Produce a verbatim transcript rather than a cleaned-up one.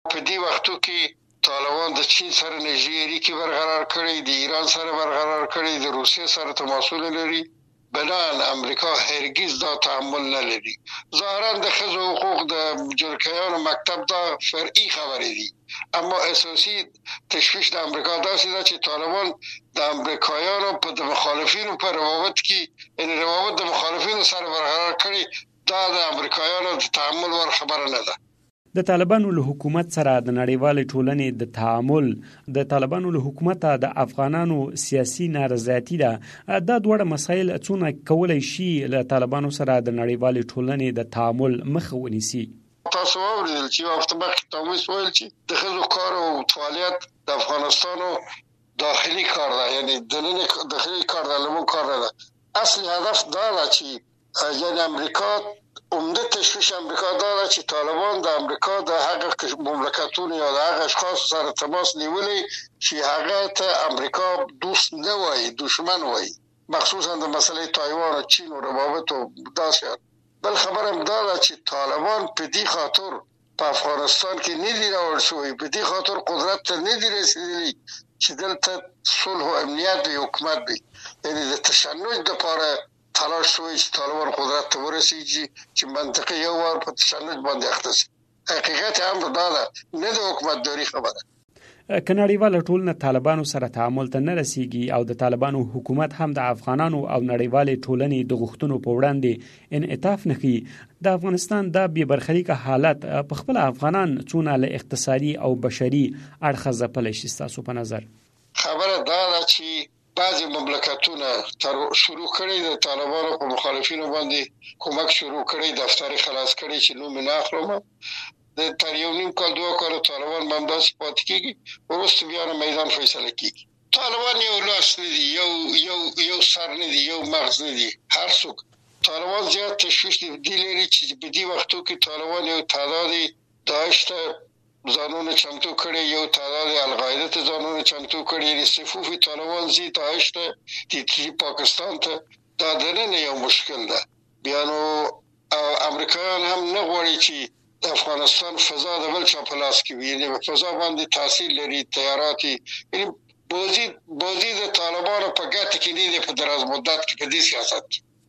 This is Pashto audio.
په دې وختو کې طالبان د چین سره نږدې اړیکې برقرار کړي، د ایران سره برقرار کړي، د روسیې سره تماسونه لري. بنان امریکا هرگز دا تحمل نه لري. ظاهرا د ښځو حقوق د جرګیانو مکتب دا فرعي خبرې دي، اما اساسي تشویش د امریکا داسې ده چې طالبان د امریکایانو په د مخالفینو په روابط کې ان روابط د مخالفینو سره برقرار کړي. دا د امریکایانو د تعامل ور خبره نه ده. د طالبانو له حکومت سره د نړیوالې ټولنې د تعامل د طالبانو له حکومت د افغانانو سیاسي نارضایتي ده. دا دوړه مسایل څونه کولای شي له طالبانو سره د نړیوالې ټولنې د تعامل مخه ونیسي؟ تاسو واورئ چې وخت مخکې تاسو ویل چې د ښځو کار او فعالیت د افغانستانو داخلي کار ده، یعنی دننه داخلي کار ده، لمون کار ده. اصلي هدف دا ده چې یعنی امریکا عمده تشویش امریکا دا ده چې طالبان د امریکا د هغه مملکتونو یا د هغه اشخاص سره تماس نیولي چې هغه ته امریکا دوست نه وایي، دشمن وایي، مخصوصا د مسئله تایوان او چین او روابط او داسې. بل خبر هم دا ده چې طالبان په دې خاطر په افغانستان کې نه دي راوړل شوي، په دې خاطر قدرت ته نه دي رسېدلي چې دلته صلح او امنیت وي، حکومت وي. یعنې د تشنج دپاره تلاش شوی چې طالبان قدرت ته ورسېږي چې منطقي یو وار په تشنج باندې اخته شي. حقیقت هم دا ده، نه د حکومتداري خبره. که نړیواله ټولنه طالبانو سره تعامل ته نه رسیږي او د طالبانو حکومت هم د افغانانو او نړیوالې ټولنې د غوښتنو په وړاندې انعطاف نه کوي، د افغانستان دا بې برخلیکه حالت په خپل افغانان څونه له اقتصادي او بشري اړخه ځپلی شي ستاسو په نظر؟ خبره دا ده چې بعضی مملکتونه تر شروع کړي د طالبانو په مخالفینو باندې کومک شروع کړي، دفتر خلاص کړي چې نوم نه اخلم. د تر یو نیم کال دوه کال طالبان باندې داسې پاتې کېږي، وروسته بیا میدان فیصله کېږي. طالبان یو لاس نه دي، یو یو یو سر نه دي، یو مغز نه دي. هر څوک طالبان زیات تشویش دي لري چې په دې وختو کې طالبان یو تعداد داعش ته ځانونه چمتو کړي، یو تعداد القاعده ته ځانونه چمتو کړي، یعنې صفوف طالبان زی داعش ته د پاکستان ته دا دننه یو مشکل ده. بیا نو امریکایان هم نه غواړي چې د افغانستان فضا د بل چا په لاس کې وي، یعنې فضا باندې تاثیر لري، تیارات یعنې بازي بازي د طالبانو په ګټه کې نه دی په دراز مدت کې په دې سیاست کې.